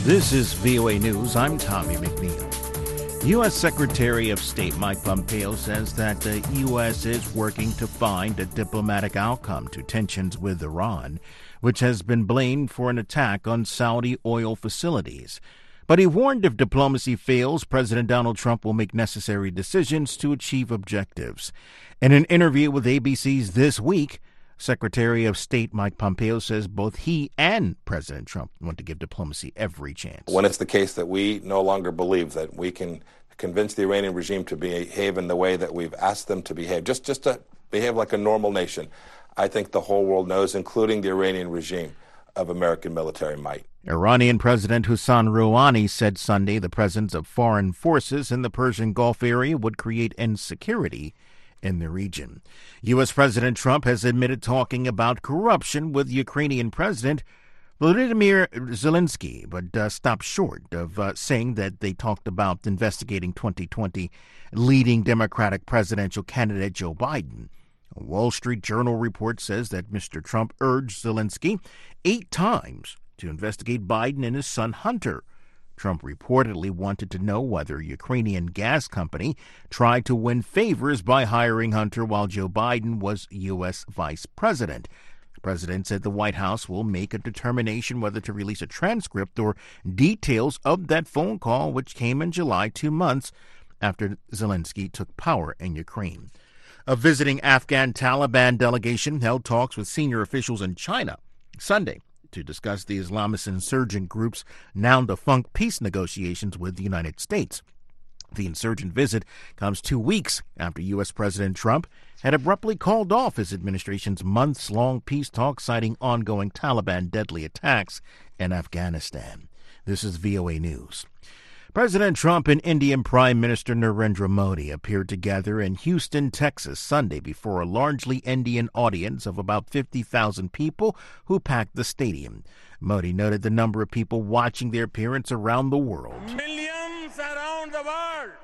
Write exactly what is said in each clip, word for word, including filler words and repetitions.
This is V O A News. I'm Tommy McNeil. U S. Secretary of State Mike Pompeo says that the U S is working to find a diplomatic outcome to tensions with Iran, which has been blamed for an attack on Saudi oil facilities. But he warned if diplomacy fails, President Donald Trump will make necessary decisions to achieve objectives. In an interview with A B C's This Week, Secretary of State Mike Pompeo says both he and President Trump want to give diplomacy every chance. When it's the case that we no longer believe that we can convince the Iranian regime to behave in the way that we've asked them to behave, just, just to behave like a normal nation, I think the whole world knows, including the Iranian regime, of American military might. Iranian President Hassan Rouhani said Sunday the presence of foreign forces in the Persian Gulf area would create insecurity in the region. U S. President Trump has admitted talking about corruption with Ukrainian President Volodymyr Zelensky, but uh, stopped short of uh, saying that they talked about investigating twenty twenty leading Democratic presidential candidate Joe Biden. A Wall Street Journal report says that Mister Trump urged Zelensky eight times to investigate Biden and his son Hunter. Trump reportedly wanted to know whether Ukrainian gas company tried to win favors by hiring Hunter while Joe Biden was U S vice president. The president said the White House will make a determination whether to release a transcript or details of that phone call, which came in July, two months after Zelensky took power in Ukraine. A visiting Afghan Taliban delegation held talks with senior officials in China Sunday to discuss the Islamist insurgent group's now-defunct peace negotiations with the United States. The insurgent visit comes two weeks after U S. President Trump had abruptly called off his administration's months-long peace talks, citing ongoing Taliban deadly attacks in Afghanistan. This is V O A News. President Trump and Indian Prime Minister Narendra Modi appeared together in Houston, Texas, Sunday before a largely Indian audience of about fifty thousand people who packed the stadium. Modi noted the number of people watching their appearance around the world. Millions around the world,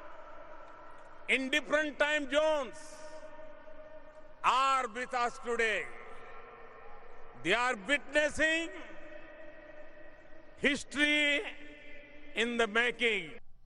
in different time zones, are with us today. They are witnessing history in the making.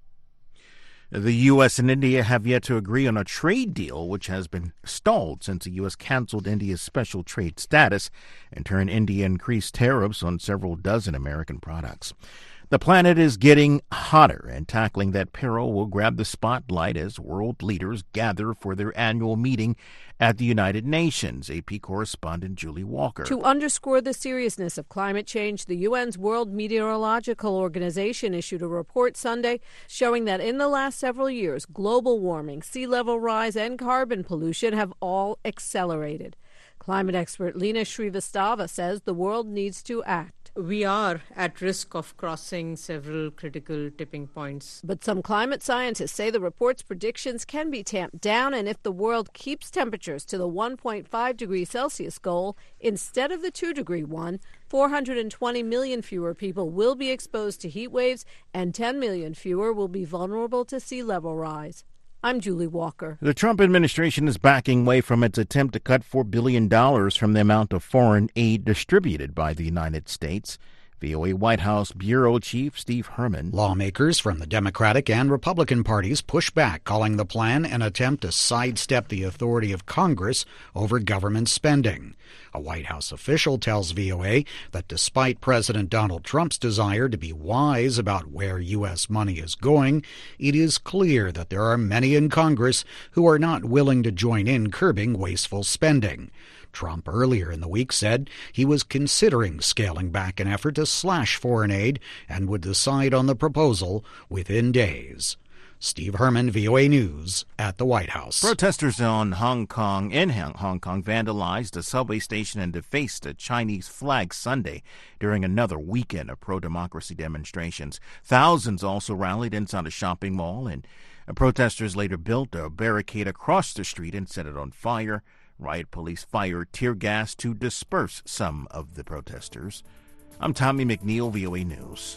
The U S and India have yet to agree on a trade deal, which has been stalled since the U S canceled India's special trade status. In turn, India increased tariffs on several dozen American products. The planet is getting hotter, and tackling that peril will grab the spotlight as world leaders gather for their annual meeting at the United Nations. A P correspondent Julie Walker. To underscore the seriousness of climate change, the U N's World Meteorological Organization issued a report Sunday showing that in the last several years, global warming, sea level rise, and carbon pollution have all accelerated. Climate expert Lena Shrivastava says the world needs to act. We are at risk of crossing several critical tipping points. But some climate scientists say the report's predictions can be tamped down, and if the world keeps temperatures to the one point five degrees Celsius goal instead of the two degree one, four hundred twenty million fewer people will be exposed to heat waves and ten million fewer will be vulnerable to sea level rise. I'm Julie Walker. The Trump administration is backing away from its attempt to cut four billion dollars from the amount of foreign aid distributed by the United States. V O A White House Bureau Chief Steve Herman. Lawmakers from the Democratic and Republican parties push back, calling the plan an attempt to sidestep the authority of Congress over government spending. A White House official tells V O A that despite President Donald Trump's desire to be wise about where U S money is going, it is clear that there are many in Congress who are not willing to join in curbing wasteful spending. Trump earlier in the week said he was considering scaling back an effort to slash foreign aid and would decide on the proposal within days. Steve Herman, V O A News, at the White House. Protesters on Hong Kong in Hong Kong vandalized a subway station and defaced a Chinese flag Sunday during another weekend of pro-democracy demonstrations. Thousands also rallied inside a shopping mall, and protesters later built a barricade across the street and set it on fire. Riot police fired tear gas to disperse some of the protesters. I'm Tommy McNeil, V O A News.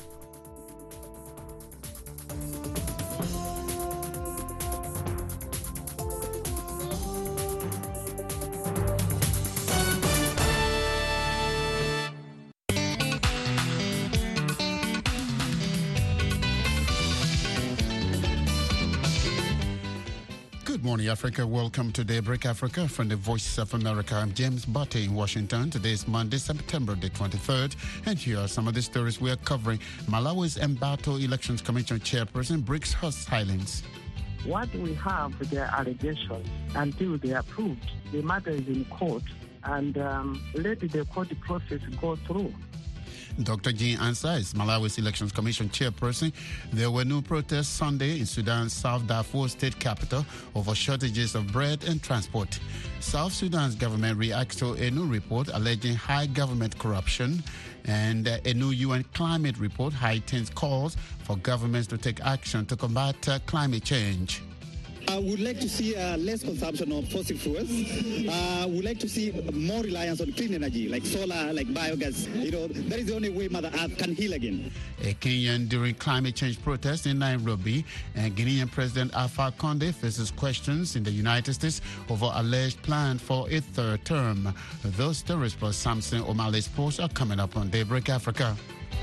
morning, Africa. Welcome to Daybreak Africa from the Voice of America. I'm James Butte in Washington. Today is Monday, September the twenty-third. And here are some of the stories we are covering. Malawi's Mbatho Elections Commission chairperson breaks her silence. What we have, there are allegations. Until they are proved, the matter is in court, and um, let the court process go through. Doctor Jean Ansah is Malawi's Elections Commission chairperson. There were no protests Sunday in Sudan's South Darfur state capital over shortages of bread and transport. South Sudan's government reacts to a new report alleging high government corruption, and uh, a new U N climate report heightens calls for governments to take action to combat uh, climate change. I would like to see uh, less consumption of fossil fuels. I uh, would like to see more reliance on clean energy, like solar, like biogas. You know, that is the only way Mother Earth can heal again. A Kenyan during climate change protests in Nairobi, and Guinean President Alpha Conde faces questions in the United States over alleged plan for a third term. Those stories plus Samson O'Malley Sports are coming up on Daybreak Africa.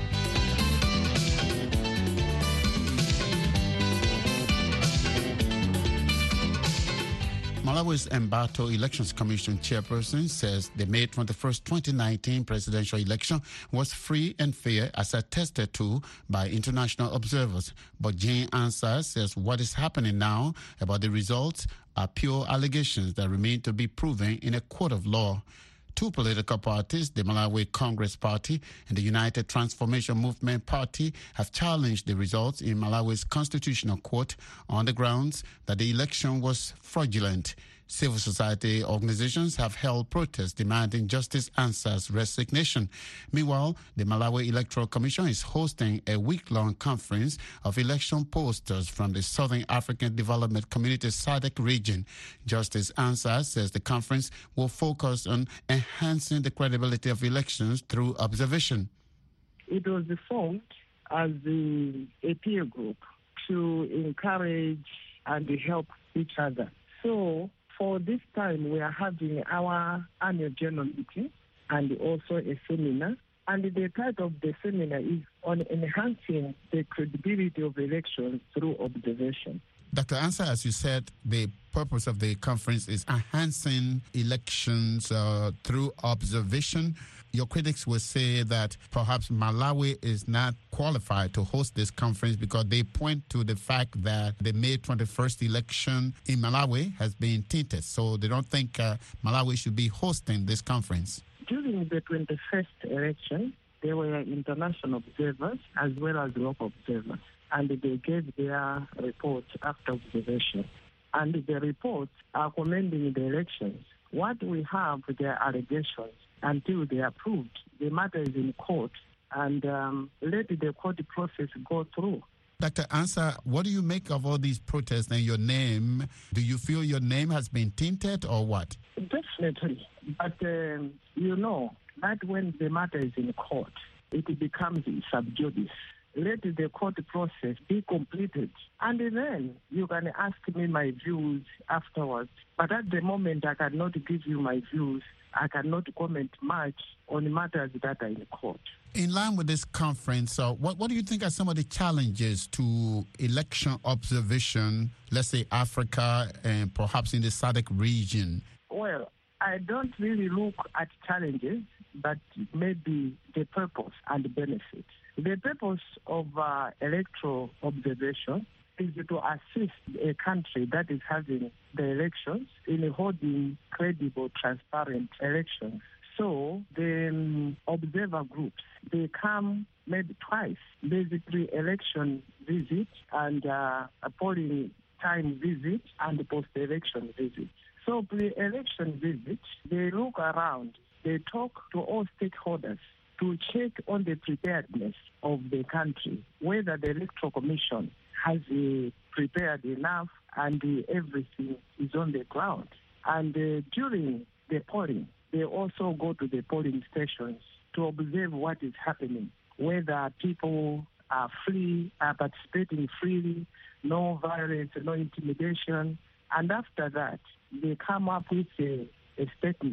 Malawi's Mbatho Elections Commission chairperson says the May twenty-first, twenty nineteen presidential election was free and fair as attested to by international observers. But Jean Ansah says what is happening now about the results are pure allegations that remain to be proven in a court of law. Two political parties, the Malawi Congress Party and the United Transformation Movement Party, have challenged the results in Malawi's Constitutional Court on the grounds that the election was fraudulent. Civil society organizations have held protests demanding Justice Ansah's resignation. Meanwhile, the Malawi Electoral Commission is hosting a week-long conference of election posters from the Southern African Development Community S A D C region. Justice Ansah says the conference will focus on enhancing the credibility of elections through observation. It was formed as the, a peer group to encourage and help each other. So, for this time, we are having our annual general meeting and also a seminar. And the title of the seminar is on enhancing the credibility of elections through observation. Doctor Ansah, as you said, the purpose of the conference is enhancing elections uh, through observation. Your critics will say that perhaps Malawi is not qualified to host this conference because they point to the fact that the May twenty-first election in Malawi has been tainted. So they don't think uh, Malawi should be hosting this conference. During the twenty-first election, there were international observers as well as local observers, and they gave their reports after observation. And the reports are commending the elections. What we have, their allegations. Until they are proved, the matter is in court, and um, let the court process go through. Doctor Ansah, what do you make of all these protests and your name? Do you feel your name has been tainted or what? Definitely. But, um, you know, that when the matter is in court, it becomes sub judice. Let the court process be completed, and then you can ask me my views afterwards. But at the moment, I cannot give you my views. I cannot comment much on matters that are in court. In line with this conference, uh, what, what do you think are some of the challenges to election observation, let's say Africa and perhaps in the S A D C region? Well, I don't really look at challenges, but maybe the purpose and the benefits. The purpose of uh, electoral observation is to assist a country that is having the elections in holding credible, transparent elections. So the um, observer groups, they come maybe twice, basically election visit and uh, a polling time visit and post-election visit. So pre-election visit, they look around, they talk to all stakeholders to check on the preparedness of the country, whether the Electoral Commission has uh, prepared enough and uh, everything is on the ground. And uh, during the polling, they also go to the polling stations to observe what is happening, whether people are free, are participating freely, no violence, no intimidation. And after that, they come up with a, a statement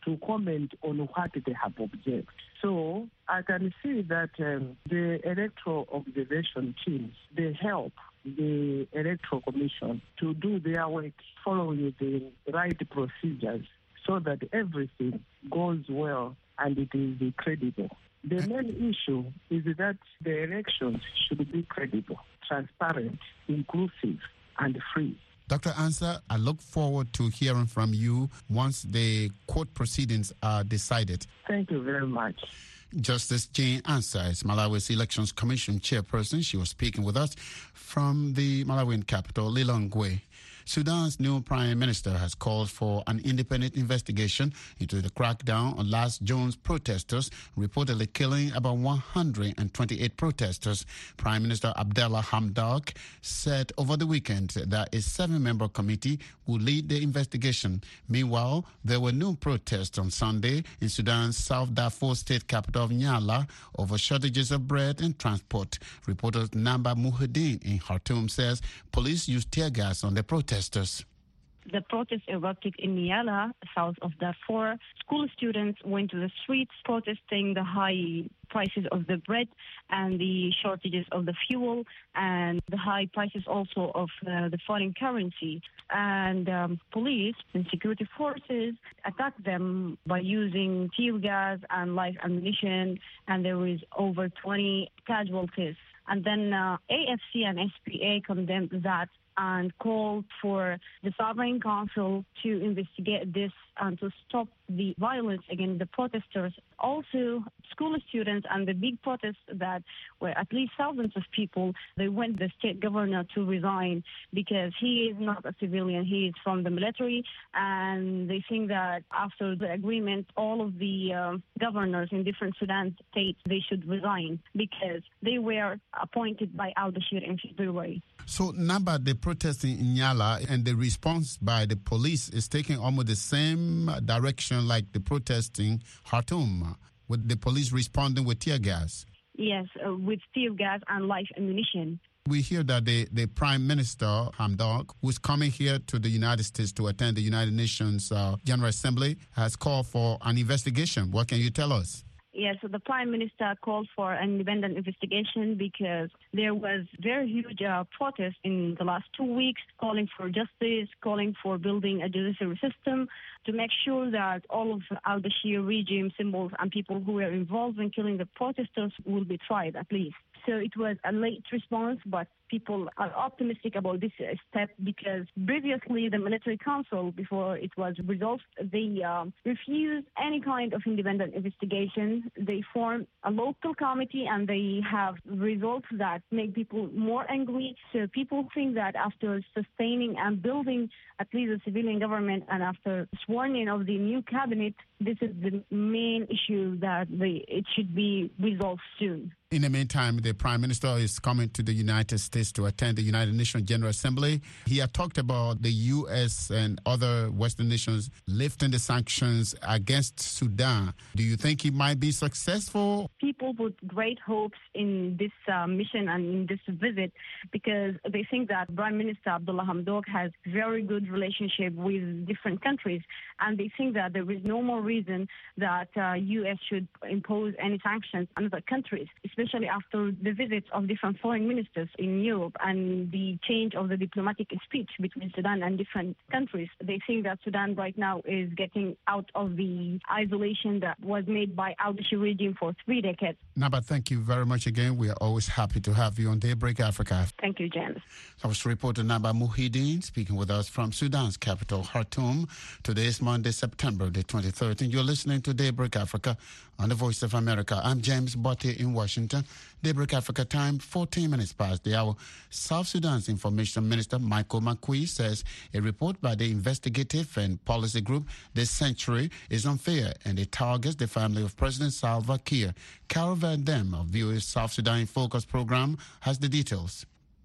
to comment on what they have observed. So I can see that um, the electoral observation teams, they help the Electoral Commission to do their work following the right procedures so that everything goes well and it is credible. The main issue is that the elections should be credible, transparent, inclusive, and free. Doctor Ansah, I look forward to hearing from you once the court proceedings are decided. Thank you very much. Justice Jane Ansah is Malawi's Elections Commission chairperson. She was speaking with us from the Malawian capital, Lilongwe. Sudan's new prime minister has called for an independent investigation into the crackdown on last June's protesters, reportedly killing about one hundred twenty-eight protesters. Prime Minister Abdallah Hamdok said over the weekend that a seven-member committee would lead the investigation. Meanwhile, there were no protests on Sunday in Sudan's South Darfur state capital of Nyala over shortages of bread and transport. Reporter Namba Muhyiddin in Khartoum says police used tear gas on the protesters. The protest erupted in Nyala, south of Darfur. School students went to the streets protesting the high prices of the bread and the shortages of the fuel and the high prices also of uh, the foreign currency. And um, police and security forces attacked them by using tear gas and live ammunition, and there was over twenty casualties. And then uh, A F C and S P A condemned that and called for the Sovereign Council to investigate this and to stop the violence against the protesters. Also, school students and the big protests that were at least thousands of people, they want the state governor to resign because he is not a civilian, he is from the military, and they think that after the agreement, all of the um, governors in different Sudan states, they should resign because they were appointed by al-Bashir in February. So, Namba, the protesting in Nyala and the response by the police is taking almost the same direction like the protesting Khartoum, with the police responding with tear gas. Yes, uh, with tear gas and live ammunition. We hear that the, the Prime Minister, Hamdok, who's coming here to the United States to attend the United Nations uh, General Assembly, has called for an investigation. What can you tell us? Yes, so the Prime Minister called for an independent investigation because there was very huge uh, protest in the last two weeks calling for justice, calling for building a judiciary system to make sure that all of al-Bashir regime symbols and people who were involved in killing the protesters will be tried at least. So it was a late response, but people are optimistic about this step because previously the military council, before it was resolved, they um, refused any kind of independent investigation. They formed a local committee and they have results that make people more angry. So people think that after sustaining and building at least a civilian government and after sworn in of the new cabinet, this is the main issue that they, it should be resolved soon. In the meantime, the Prime Minister is coming to the United States to attend the United Nations General Assembly. He had talked about the U S and other Western nations lifting the sanctions against Sudan. Do you think he might be successful? People put great hopes in this uh, mission and in this visit because they think that Prime Minister Abdullah Hamdok has very good relationship with different countries, and they think that there is no more reason that uh, U S should impose any sanctions on other countries, especially after the visits of different foreign ministers in Europe and the change of the diplomatic speech between Sudan and different countries. They think that Sudan right now is getting out of the isolation that was made by al-Bashir regime for three decades. Naba, thank you very much again. We are always happy to have you on Daybreak Africa. Thank you, James. I was reporter Naba Muhyiddin speaking with us from Sudan's capital, Khartoum. Today is Monday, September the twenty-third, and you're listening to Daybreak Africa on the Voice of America. I'm James Botte in Washington. Daybreak Africa time, fourteen minutes past the hour. South Sudan's Information Minister Michael Makui says a report by the investigative and policy group This Century is unfair and it targets the family of President Salva Kiir. Carol Van Dam of V O A's South Sudan in Focus program has the details.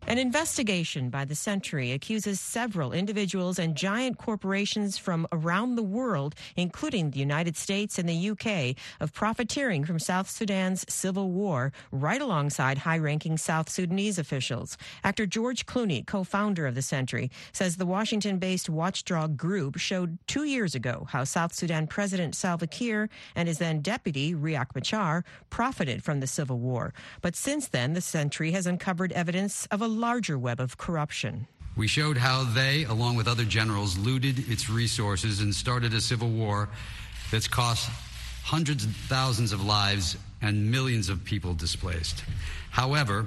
An investigation by the Sentry accuses several individuals and giant corporations from around the world, including the United States and the U K, of profiteering from South Sudan's civil war, right alongside high-ranking South Sudanese officials. Actor George Clooney, co-founder of the Sentry, says the Washington-based watchdog group showed two years ago how South Sudan President Salva Kiir and his then deputy, Riek Machar, profited from the civil war. But since then, the Sentry has uncovered evidence of a larger web of corruption. We showed how they, along with other generals, looted its resources and started a civil war that's cost hundreds of thousands of lives and millions of people displaced. However,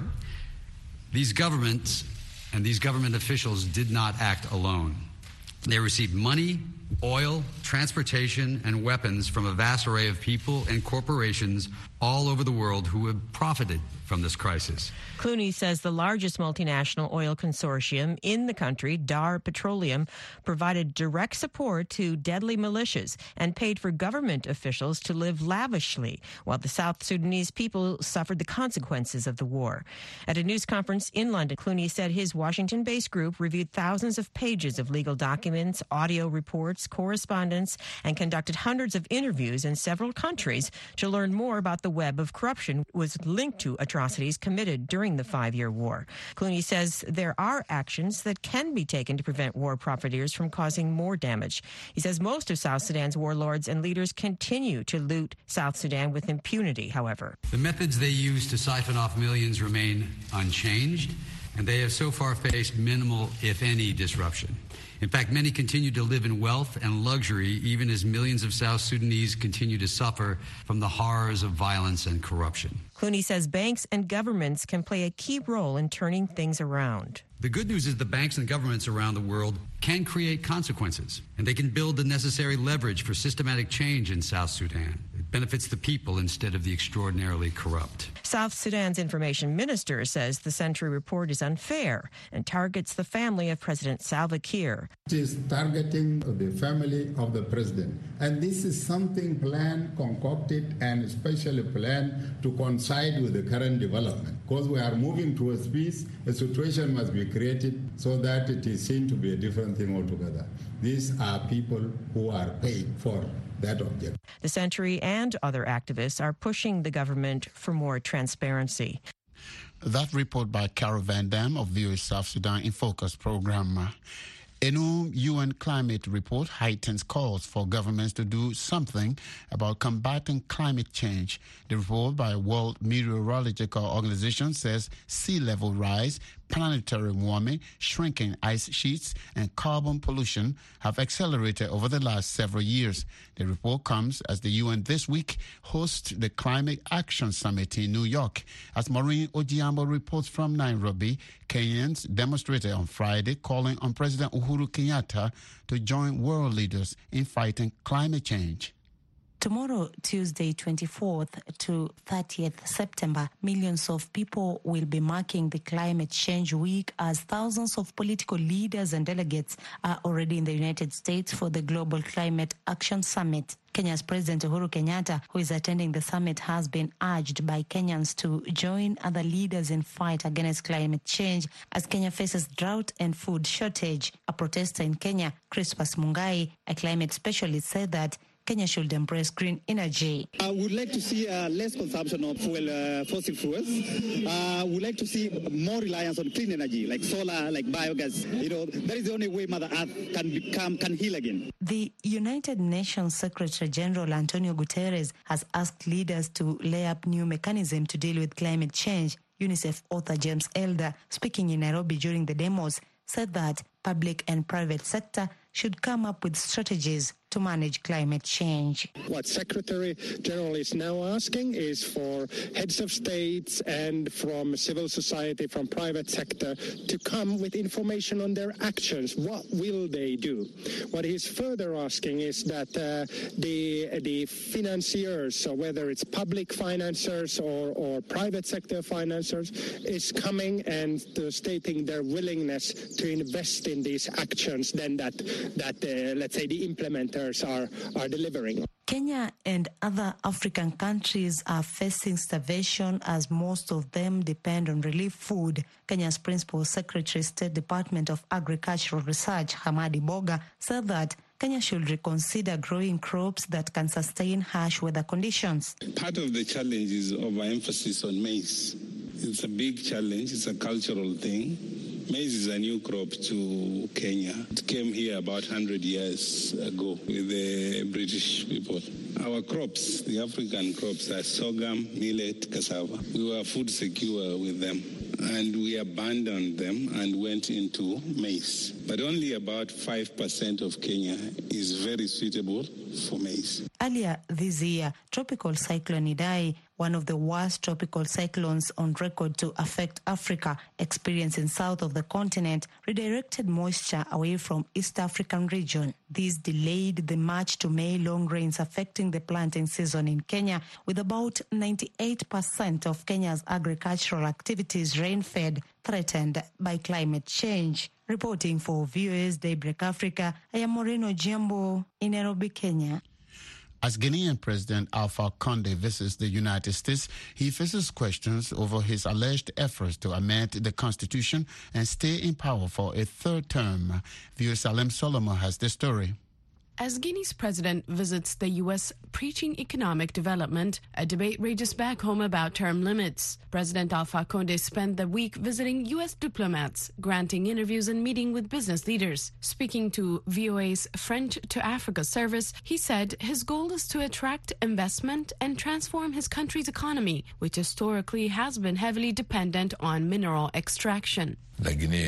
these governments and these government officials did not act alone. They received money, oil, transportation, and weapons from a vast array of people and corporations all over the world who have profited from this crisis. Clooney says the largest multinational oil consortium in the country, Dar Petroleum, provided direct support to deadly militias and paid for government officials to live lavishly while the South Sudanese people suffered the consequences of the war. At a news conference in London, Clooney said his Washington-based group reviewed thousands of pages of legal documents, audio reports, correspondence, and conducted hundreds of interviews in several countries to learn more about the web of corruption was linked to atrocities committed during the five-year war. Clooney says there are actions that can be taken to prevent war profiteers from causing more damage. He says most of South Sudan's warlords and leaders continue to loot South Sudan with impunity, however. The methods they use to siphon off millions remain unchanged, and they have so far faced minimal, if any, disruption. In fact, many continue to live in wealth and luxury, even as millions of South Sudanese continue to suffer from the horrors of violence and corruption. Clooney says banks and governments can play a key role in turning things around. The good news is the banks and governments around the world can create consequences, and they can build the necessary leverage for systematic change in South Sudan. It benefits the people instead of the extraordinarily corrupt. South Sudan's information minister says the Sentry report is unfair and targets the family of President Salva Kiir. It is targeting the family of the president. And this is something planned, concocted, and especially planned to coincide with the current development. Because we are moving towards peace, a situation must be created so that it is seen to be a different thing altogether. These are people who are paid for that object. The Sentry and other activists are pushing the government for more transparency. That report by Carol Van Dam of V O A South Sudan in Focus program. A new U N climate report heightens calls for governments to do something about combating climate change. The report by World Meteorological Organization says sea level rise, planetary warming, shrinking ice sheets, and carbon pollution have accelerated over the last several years. The report comes as the U N this week hosts the Climate Action Summit in New York. As Maureen Ojiambo reports from Nairobi, Kenyans demonstrated on Friday calling on President Uhuru Kenyatta to join world leaders in fighting climate change. Tomorrow, Tuesday, twenty-fourth to thirtieth September, millions of people will be marking the Climate Change Week as thousands of political leaders and delegates are already in the United States for the Global Climate Action Summit. Kenya's President Uhuru Kenyatta, who is attending the summit, has been urged by Kenyans to join other leaders in fight against climate change as Kenya faces drought and food shortage. A protester in Kenya, Crispus Mungai, a climate specialist, said that Kenya should embrace green energy. I would like to see uh, less consumption of fuel, uh, fossil fuels. I uh, would like to see more reliance on clean energy, like solar, like biogas. You know, that is the only way Mother Earth can become, can heal again. The United Nations Secretary General Antonio Guterres has asked leaders to lay up new mechanisms to deal with climate change. UNICEF author James Elder, speaking in Nairobi during the demos, said that public and private sector should come up with strategies to manage climate change. What Secretary General is now asking is for heads of states and from civil society, from private sector, to come with information on their actions. What will they do? What he's further asking is that uh, the the financiers, so whether it's public financiers or, or private sector financiers, is coming and uh, stating their willingness to invest in these actions, then that, that uh, let's say, the implementers are, are delivering. Kenya and other African countries are facing starvation as most of them depend on relief food. Kenya's Principal Secretary, State Department of Agricultural Research, Hamadi Boga, said that Kenya should reconsider growing crops that can sustain harsh weather conditions. Part of the challenge is overemphasis on maize. It's a big challenge. It's a cultural thing. Maize is a new crop to Kenya. It came here about one hundred years ago with the British people. Our crops, the African crops, are sorghum, millet, cassava. We were food secure with them, and we abandoned them and went into maize. But only about five percent of Kenya is very suitable for maize. Earlier this year, Tropical Cyclone Idai, one of the worst tropical cyclones on record to affect Africa, experiencing south of the continent, redirected moisture away from East African region. This delayed the March to May long rains affecting the planting season in Kenya, with about ninety-eight percent of Kenya's agricultural activities rain-fed, threatened by climate change. Reporting for V O A's Daybreak Africa, I am Moreno Jambo in Nairobi, Kenya. As Guinean President Alpha Condé visits the United States, he faces questions over his alleged efforts to amend the constitution and stay in power for a third term. V O A's Salem Solomon has the story. As Guinea's president visits the U S preaching economic development, a debate rages back home about term limits. President Alpha Condé spent the week visiting U S diplomats, granting interviews and meeting with business leaders. Speaking to V O A's French to Africa service, he said his goal is to attract investment and transform his country's economy, which historically has been heavily dependent on mineral extraction. Guinea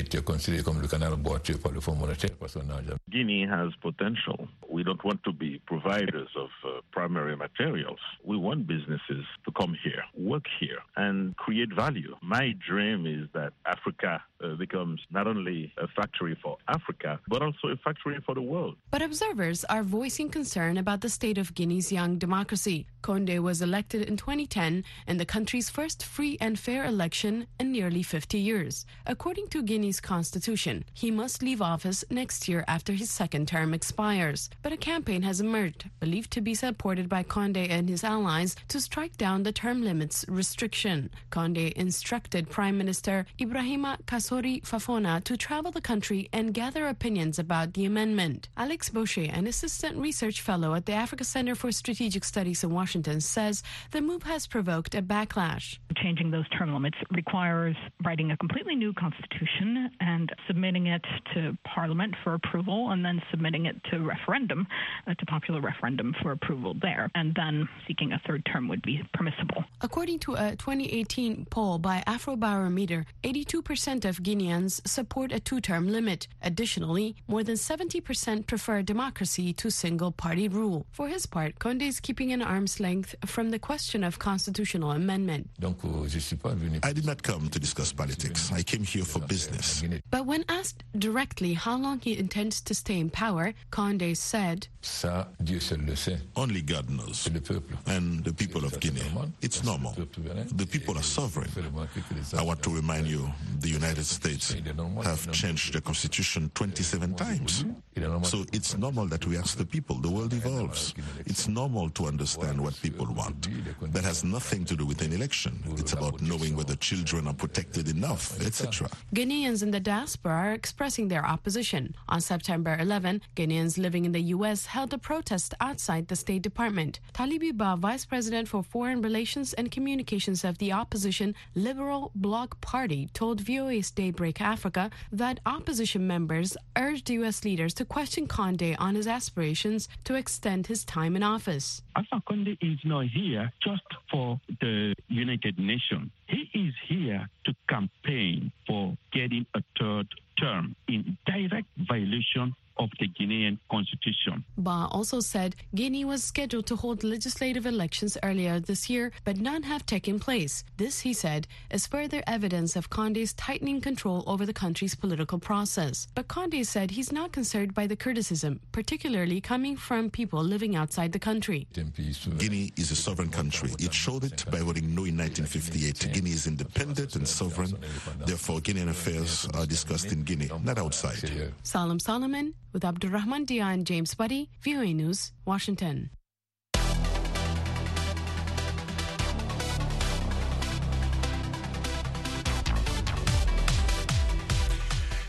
has potential. We don't want to be providers of uh, primary materials. We want businesses to come here, work here, and create value. My dream is that Africa uh, becomes not only a factory for Africa, but also a factory for the world. But observers are voicing concern about the state of Guinea's young democracy. Condé was elected in twenty ten in the country's first free and fair election in nearly fifty years. According to Guinea's constitution, he must leave office next year after his second term expires. But a campaign has emerged, believed to be supported by Condé and his allies, to strike down the term limits restriction. Condé instructed Prime Minister Ibrahima Kassori Fofana to travel the country and gather opinions about the amendment. Alex Boucher, an assistant research fellow at the Africa Center for Strategic Studies in Washington, says the move has provoked a backlash. Changing those term limits requires writing a completely new constitution and submitting it to Parliament for approval, and then submitting it to referendum, uh, to popular referendum for approval there, and then seeking a third term would be permissible. According to a twenty eighteen poll by Afrobarometer, eighty-two percent of Guineans support a two-term limit. Additionally, more than seventy percent prefer democracy to single-party rule. For his part, Condé is keeping an arm's length from the question of constitutional amendment. I did not come to discuss politics. I came here for business. But when asked directly how long he intends to stay in power, Condé said, Only God knows. And the people of Guinea. It's normal. The people are sovereign. I want to remind you, the United States have changed the constitution twenty-seven times. So it's normal that we ask the people. The world evolves. It's normal to understand what people want. That has nothing to do with an election. It's about knowing whether children are protected enough, et cetera. Ghanaians in the diaspora are expressing their opposition. On September eleventh, Ghanaians living in the U S held a protest outside the State Department. Talibi Ba, Vice President for Foreign Relations and Communications of the opposition Liberal Bloc Party, told V O A's Daybreak Africa that opposition members urged U S leaders to question Condé on his aspirations to extend his time in office. Alpha Condé is not here just for the United Nations. He is here to campaign for getting a third term in direct violation of the Guinean constitution. Ba also said Guinea was scheduled to hold legislative elections earlier this year, but none have taken place. This, he said, is further evidence of Condé's tightening control over the country's political process. But Condé said he's not concerned by the criticism, particularly coming from people living outside the country. Guinea is a sovereign country. It showed it by voting no in nineteen fifty-eight. Guinea is independent and sovereign. Therefore, Guinean affairs are discussed in Guinea, not outside. Salam Solomon with Abdurrahman Dia and James Buddy, V O A News, Washington.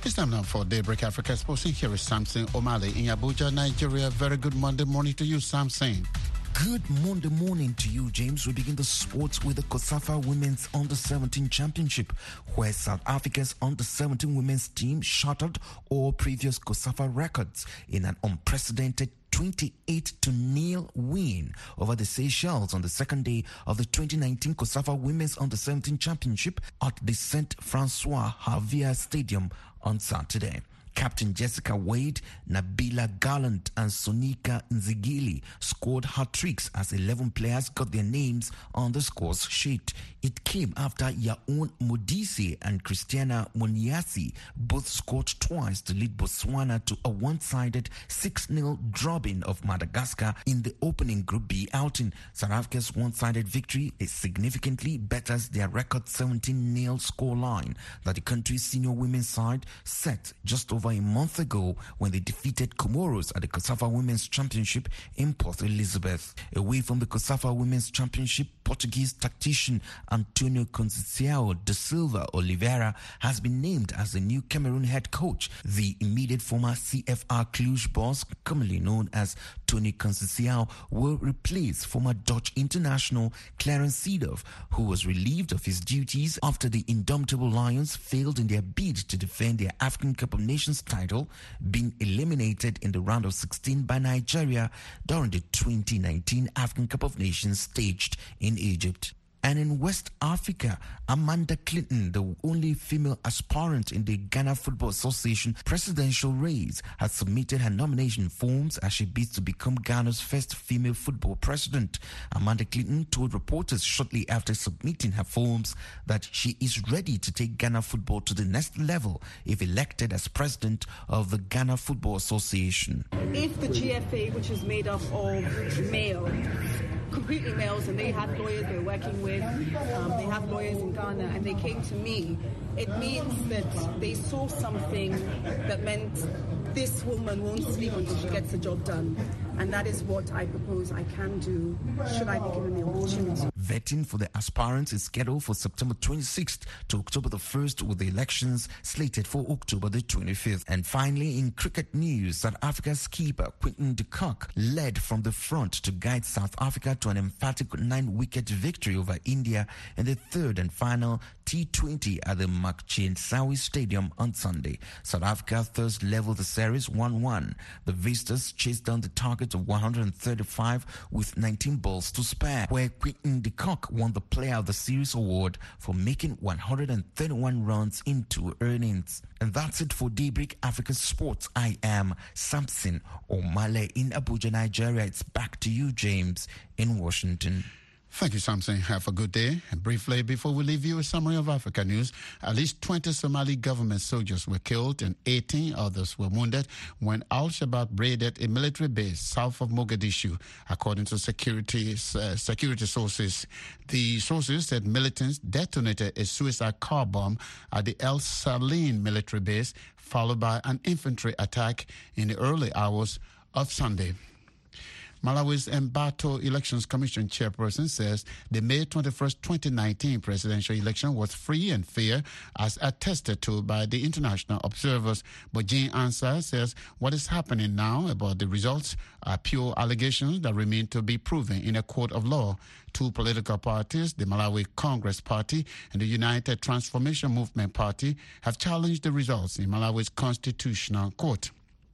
It's time now for Daybreak Africa Sports. Here is Samson O'Malley in Abuja, Nigeria. Very good Monday morning to you, Samson. Good Monday morning to you, James. We begin the sports with the COSAFA Women's Under seventeen Championship, where South Africa's Under seventeen women's team shattered all previous COSAFA records in an unprecedented twenty-eight to nil win over the Seychelles on the second day of the twenty nineteen COSAFA Women's Under seventeen Championship at the Saint Francois Xavier Stadium on Saturday. Captain Jessica Wade, Nabila Gallant and Sonika Nzigili scored hat-tricks as eleven players got their names on the scores sheet. It came after Yaoun Modise and Christiana Moniasi both scored twice to lead Botswana to a one-sided six nil drubbing of Madagascar in the opening Group B outing. South Africa's one-sided victory significantly betters their record seventeen nil scoreline that the country's senior women's side set just over a month ago when they defeated Comoros at the COSAFA Women's Championship in Port Elizabeth. Away from the COSAFA Women's Championship, Portuguese tactician Antonio Conceição da Silva Oliveira has been named as the new Cameroon head coach. The immediate former C F R Cluj boss, commonly known as Tony Conceição, will replace former Dutch international Clarence Seedorf, who was relieved of his duties after the indomitable Lions failed in their bid to defend their African Cup of Nations title, being eliminated in the round of sixteen by Nigeria during the twenty nineteen African Cup of Nations staged in Egypt. And in West Africa, Amanda Clinton, the only female aspirant in the Ghana Football Association presidential race, has submitted her nomination forms as she bids to become Ghana's first female football president. Amanda Clinton told reporters shortly after submitting her forms that she is ready to take Ghana football to the next level if elected as president of the Ghana Football Association. If the G F A, which is made up of male, completely males, and they have lawyers they're working with, um, they have lawyers in Ghana, and they came to me, it means that they saw something that meant this woman won't sleep until she gets the job done. And that is what I propose I can do, should I be given the opportunity. Vetting for the aspirants is scheduled for September twenty-sixth to October the first, with the elections slated for October the twenty-fifth. And finally, in cricket news, South Africa's keeper Quinton de Kock led from the front to guide South Africa to an emphatic nine-wicket victory over India in the third and final T twenty at the Machinsawi Stadium on Sunday. South Africa thus leveled the series one one. The Visitors chased down the target of one hundred thirty-five with nineteen balls to spare, where Quinton de Kock won the Player of the Series award for making one hundred thirty-one runs in two innings. And that's it for Daybreak Africa Sports. I am Samson O'Malley in Abuja, Nigeria. It's back to you, James, in Washington. Thank you, Samson. Have a good day. And briefly, before we leave you, a summary of Africa news. At least twenty Somali government soldiers were killed and eighteen others were wounded when Al-Shabaab raided a military base south of Mogadishu, according to security, uh, security sources. The sources said militants detonated a suicide car bomb at the El Saline military base, followed by an infantry attack in the early hours of Sunday. Malawi's Mbatho Elections Commission chairperson says the May twenty-first, twenty nineteen presidential election was free and fair, as attested to by the international observers. But Jane Ansah says what is happening now about the results are pure allegations that remain to be proven in a court of law. Two political parties, the Malawi Congress Party and the United Transformation Movement Party, have challenged the results in Malawi's Constitutional Court.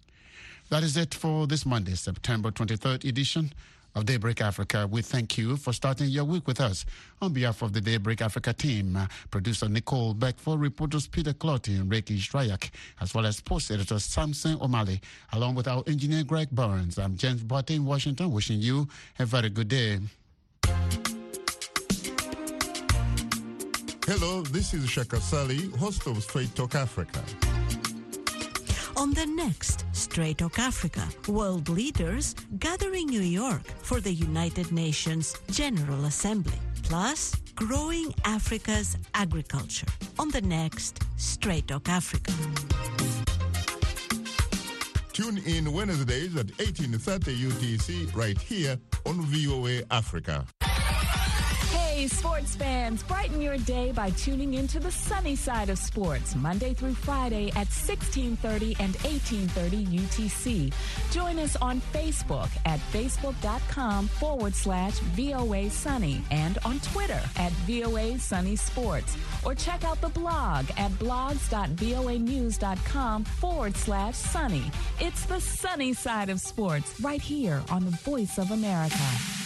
That is it for this Monday, September twenty-third edition of Daybreak Africa. We thank you for starting your week with us. On behalf of the Daybreak Africa team, uh, producer Nicole Beckford, reporters Peter Clotty and Reiki Shrayak, as well as sports editor Samson O'Malley, along with our engineer Greg Burns. I'm James Botte in Washington, wishing you a very good day. Hello, this is Shaka Sally, host of Straight Talk Africa. On the next Straight Talk Africa, world leaders gather in New York for the United Nations General Assembly, plus growing Africa's agriculture. On the next Straight Talk Africa. Tune in Wednesdays at eighteen thirty U T C right here on V O A Africa. Hey, Hey, sports fans, brighten your day by tuning into the sunny side of sports, Monday through Friday at sixteen thirty and eighteen thirty U T C. Join us on Facebook at facebook.com forward slash VOA Sunny and on Twitter at VOA Sunny Sports. Or check out the blog at blogs.voanews.com forward slash sunny. It's the sunny side of sports right here on the Voice of America.